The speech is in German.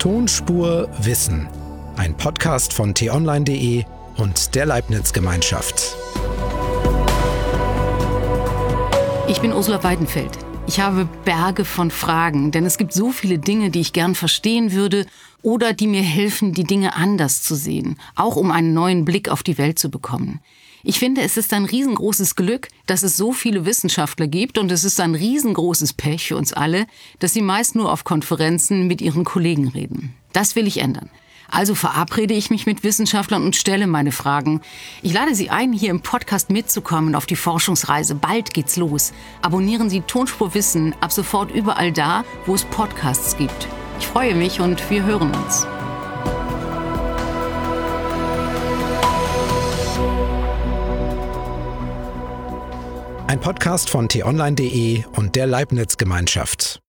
Tonspur Wissen, ein Podcast von t-online.de und der Leibniz-Gemeinschaft. Ich bin Ursula Weidenfeld. Ich habe Berge von Fragen, denn es gibt so viele Dinge, die ich gern verstehen würde oder die mir helfen, die Dinge anders zu sehen, auch um einen neuen Blick auf die Welt zu bekommen. Ich finde, es ist ein riesengroßes Glück, dass es so viele Wissenschaftler gibt, und es ist ein riesengroßes Pech für uns alle, dass sie meist nur auf Konferenzen mit ihren Kollegen reden. Das will ich ändern. Also verabrede ich mich mit Wissenschaftlern und stelle meine Fragen. Ich lade Sie ein, hier im Podcast mitzukommen auf die Forschungsreise. Bald geht's los. Abonnieren Sie Tonspur Wissen ab sofort überall da, wo es Podcasts gibt. Ich freue mich und wir hören uns. Ein Podcast von t-online.de und der Leibniz-Gemeinschaft.